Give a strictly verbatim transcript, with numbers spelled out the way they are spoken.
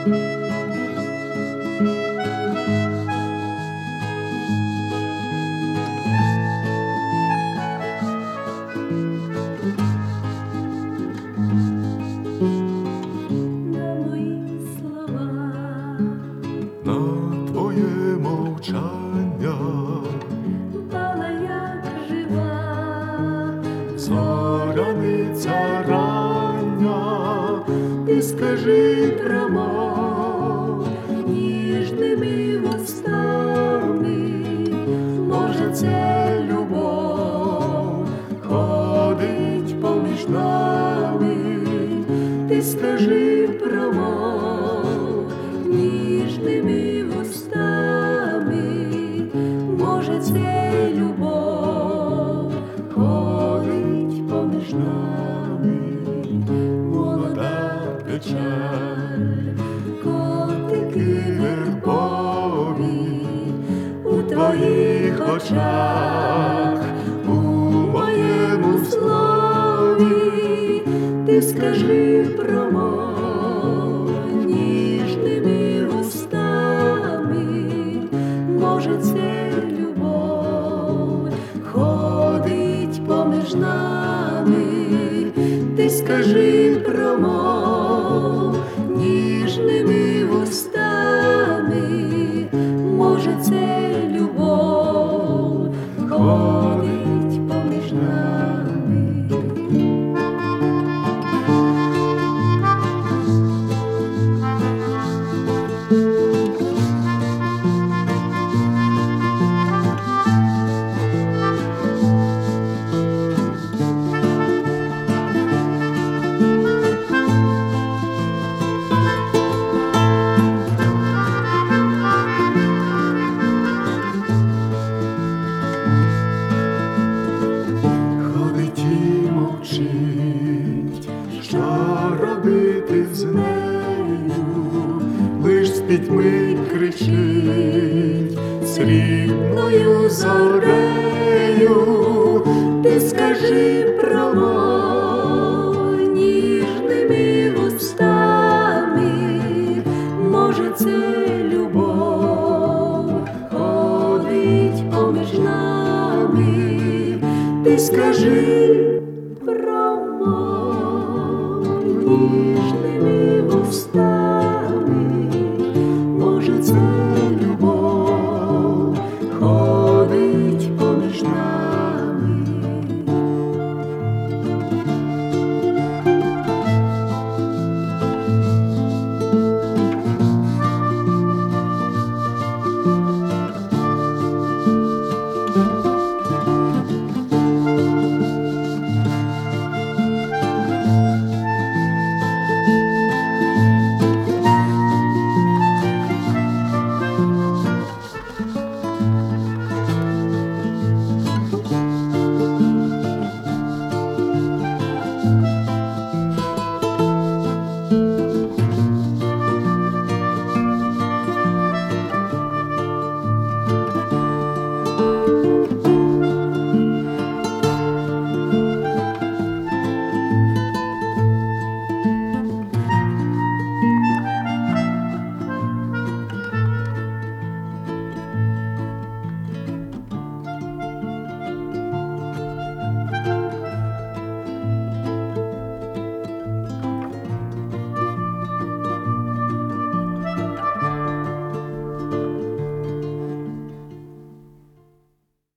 Пала, як жива, зоряниця рання, ти скажи промов ніжними вустами, може, це любов ходить поміж нами, ти скажи промов ніжними вустами, може, це любов ходить поміж нами, молода печаль, котики вербові у твоїх очах, у моєму слові, ти скажи промов ніжними вустами, може, це любов ходить поміж нами, ти скажи промов ніжними вустами, може, це любов ходить поміж нами. Що робити з нею, лиш з пітьми кричить срібною зорею, ти скажи промов ніжними вустами, може, це любов ходить поміж нами, ти скажи